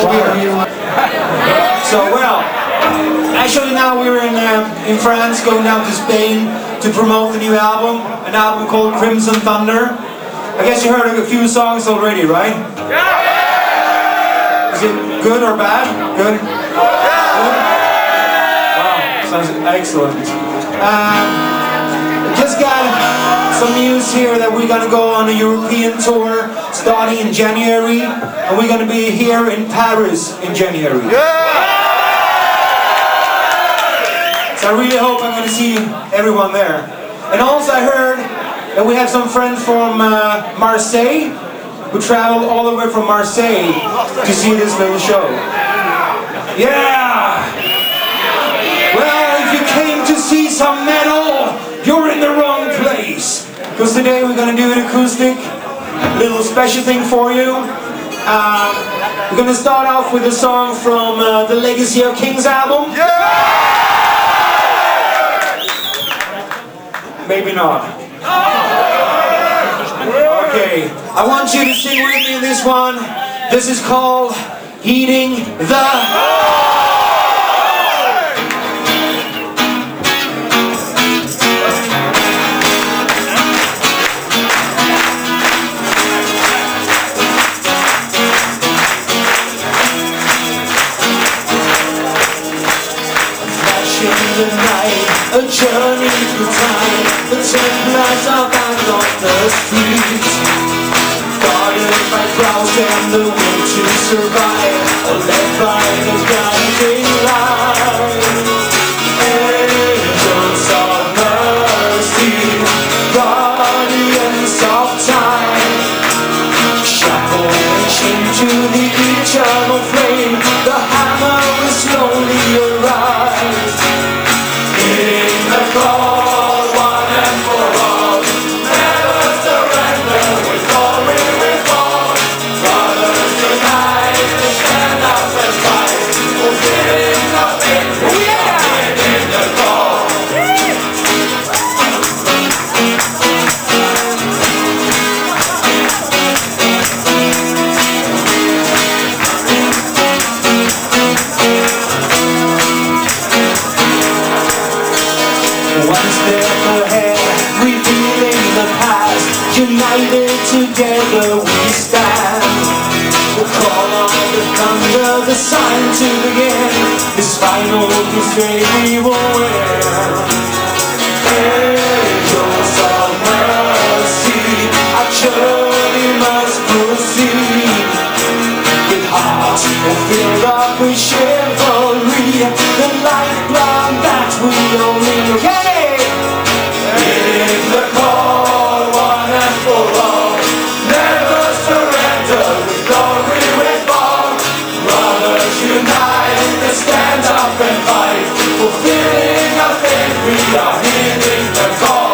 So, well, actually now we're in France, going down to Spain to promote the new album, an album called Crimson Thunder. I guess you heard a few songs already, right? Yeah! Is it good or bad? Good? Good? Wow, sounds excellent. Just got some news here that we're gonna go on a European tour starting in January, and we're gonna be here in Paris in January. So I really hope I'm gonna see everyone there. And also I heard that we have some friends from Marseille who traveled all the way from Marseille to see this little show. Yeah! Well, if you came to see some metal, you're in the wrong place. Because today we're going to do an acoustic, little special thing for you. We're going to start off with a song from the Legacy of Kings album. Maybe not. Okay, I want you to sing with me this one. This is called Heeding the... The night, a journey through time. The Templars are back on the street, guarded by crowds and the will to survive, led by the guiding light. Angels of mercy, guardians of time, shackled and chained to the eternal flame. The hammer will slowly arise. In the call, one and for all, never surrender, with glory with all. Brothers unite, to stand up and fight, fulfilling the faith, we are in the call. One step ahead, revealing the past. United together we stand. The call of the thunder, the sign to begin. This final crusade we will win. Angels of mercy, our journey must proceed. With hearts filled up with chivalry, the lifeblood that we all need. Okay. In the call, one and for all, never surrender, with glory with all. Brothers unite, let's stand up and fight, fulfilling our faith, we are hearing the call.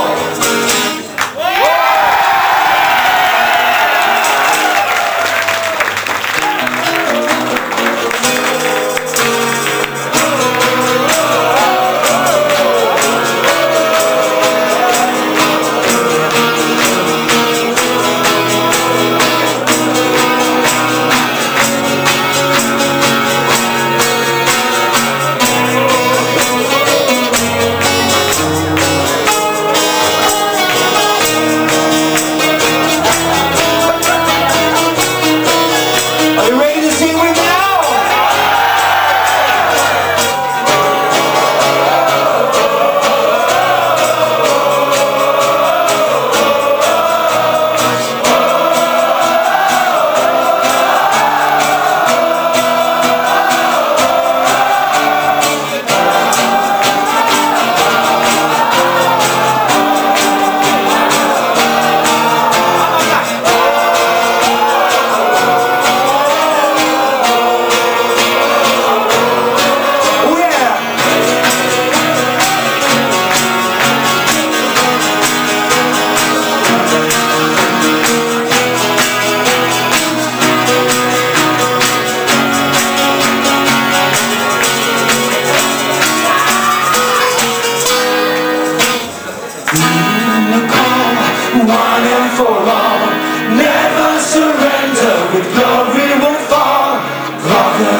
One and for all, never surrender, with glory will fall.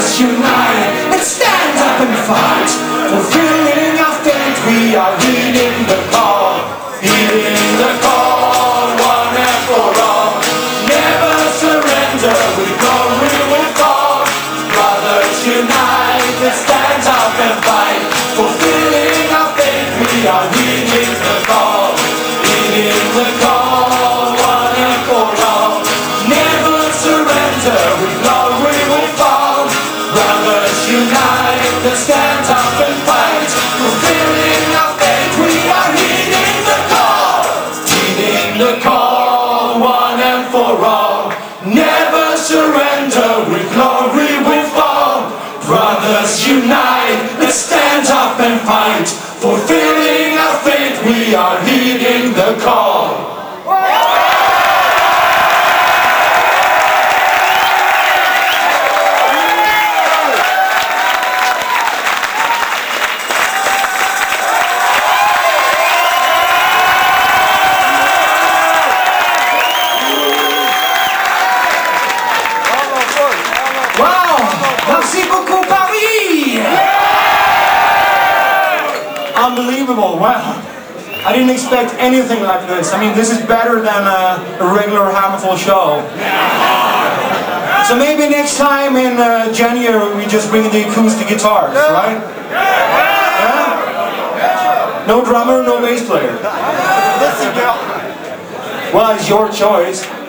and fight, fulfilling our fate. We are heeding the call, heeding the call, one and for all. Never surrender, we know we will fall. Brothers unite, let's stand up and fight, fulfilling our fate. We are heeding the call, heeding the call, one and for all. Never surrender, we know we will fall. Brothers unite, let's stand up and fight, fulfilling our fate. We are heeding the call, heeding the call, one and for all. Never surrender, with glory we fall. Brothers unite, let's stand up and fight, fulfilling our fate. We are heeding the call. Wow! Merci beaucoup, Paris! Unbelievable, wow. I didn't expect anything like this. I mean, this is better than a regular Hammerfall show. So maybe next time in January we just bring the acoustic guitars, right? Yeah? No drummer, no bass player. Well, it's your choice.